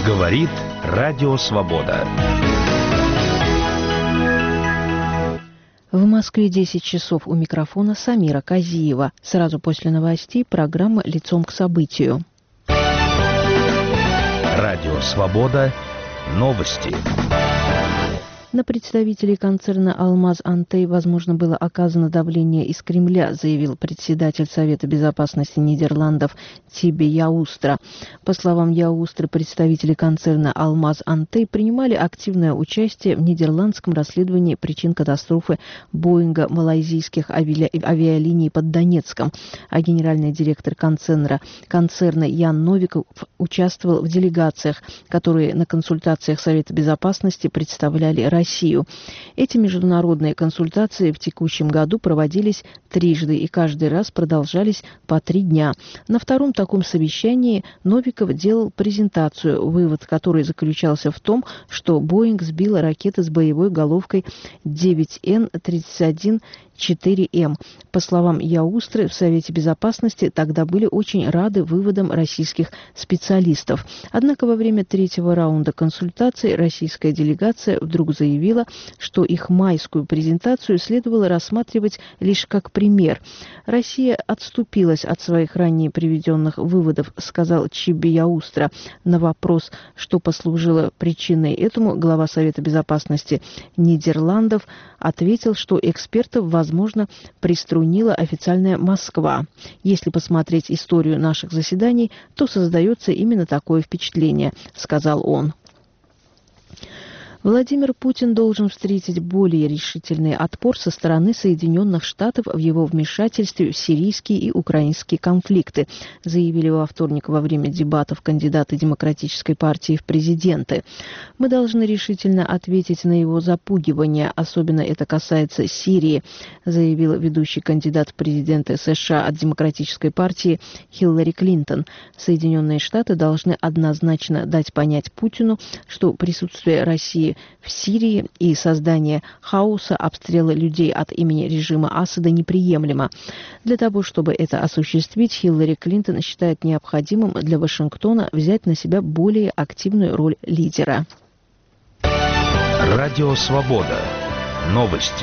Говорит Радио Свобода. В Москве 10 часов, у микрофона Самира Казиева. Сразу после новостей программа «Лицом к событию». Радио Свобода. Новости. На представителей концерна «Алмаз Антей», возможно, было оказано давление из Кремля, заявил председатель Совета безопасности Нидерландов Тибе Яустра. По словам Яустры, представители концерна «Алмаз Антей» принимали активное участие в нидерландском расследовании причин катастрофы Боинга малайзийских авиалиний под Донецком, а генеральный директор концерна Ян Новиков участвовал в делегациях, которые на консультациях Совета безопасности представляли Россию. Эти международные консультации в текущем году проводились трижды и каждый раз продолжались по 3 дня. На втором таком совещании Новиков делал презентацию, вывод которой заключался в том, что Боинг сбил ракеты с боевой головкой 9Н-31-4М. По словам Яустры, в Совете безопасности тогда были очень рады выводам российских специалистов. Однако во время третьего раунда консультаций российская делегация вдруг заявила, что их майскую презентацию следовало рассматривать лишь как пример. Россия отступилась от своих ранее приведенных выводов, сказал Тибе Яустра. На вопрос, что послужило причиной этому, глава Совета безопасности Нидерландов ответил, что экспертов, возможно, приструнила официальная Москва. Если посмотреть историю наших заседаний, то создается именно такое впечатление, сказал он. Владимир Путин должен встретить более решительный отпор со стороны Соединенных Штатов в его вмешательстве в сирийские и украинские конфликты, заявили во вторник во время дебатов кандидаты Демократической партии в президенты. Мы должны решительно ответить на его запугивание, особенно это касается Сирии, заявил ведущий кандидат в президенты США от Демократической партии Хиллари Клинтон. Соединенные Штаты должны однозначно дать понять Путину, что присутствие России в Сирии и создание хаоса, обстрела людей от имени режима Асада неприемлемо. Для того, чтобы это осуществить, Хиллари Клинтон считает необходимым для Вашингтона взять на себя более активную роль лидера. Радио Свобода. Новости.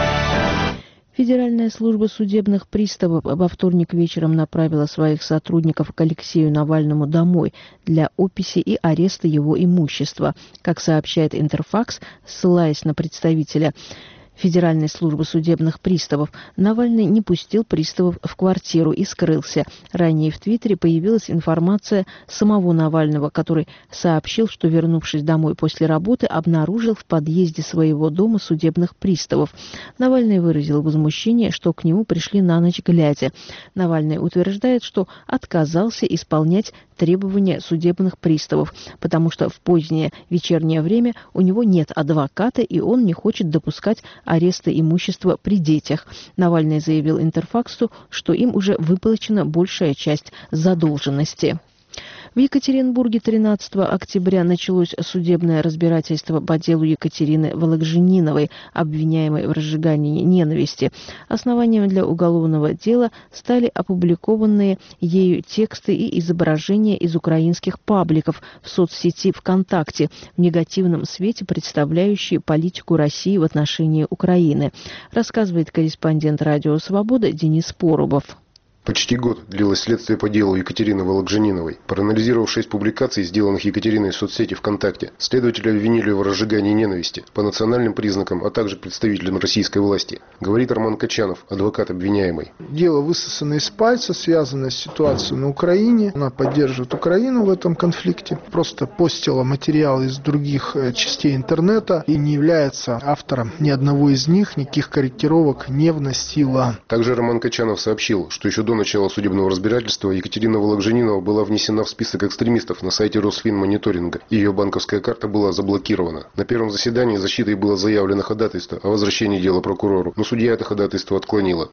Федеральная служба судебных приставов во вторник вечером направила своих сотрудников к Алексею Навальному домой для описи и ареста его имущества. Как сообщает Интерфакс, ссылаясь на представителя Федеральной службы судебных приставов, Навальный не пустил приставов в квартиру и скрылся. Ранее в Твиттере появилась информация самого Навального, который сообщил, что, вернувшись домой после работы, обнаружил в подъезде своего дома судебных приставов. Навальный выразил возмущение, что к нему пришли на ночь глядя. Навальный утверждает, что отказался исполнять требования судебных приставов, потому что в позднее вечернее время у него нет адвоката, и он не хочет допускать ареста имущества при детях. Навальный заявил Интерфаксу, что им уже выплачена большая часть задолженности. В Екатеринбурге 13 октября началось судебное разбирательство по делу Екатерины Вологжениновой, обвиняемой в разжигании ненависти. Основанием для уголовного дела стали опубликованные ею тексты и изображения из украинских пабликов в соцсети ВКонтакте, в негативном свете представляющие политику России в отношении Украины, рассказывает корреспондент «Радио Свобода» Денис Порубов. Почти год длилось следствие по делу Екатерины Вологжениновой. Проанализировав 6 публикаций, сделанных Екатериной в соцсети ВКонтакте, следователи обвинили в разжигании ненависти по национальным признакам, а также представителям российской власти. Говорит Роман Качанов, адвокат обвиняемой. Дело высосано из пальца, связано с ситуацией на Украине. Она поддерживает Украину в этом конфликте. Просто постила материал из других частей интернета и не является автором ни одного из них, никаких корректировок не вносила. Также Роман Качанов сообщил, что еще до начала судебного разбирательства Екатерина Вологженинова была внесена в список экстремистов на сайте Росфинмониторинга. Ее банковская карта была заблокирована. На первом заседании защитой было заявлено ходатайство о возвращении дела прокурору, но судья это ходатайство отклонила.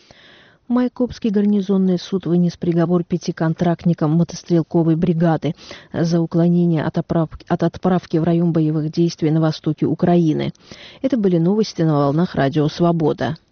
Майкопский гарнизонный суд вынес приговор 5 контрактникам мотострелковой бригады за уклонение от отправки в район боевых действий на востоке Украины. Это были новости на волнах Радио Свобода.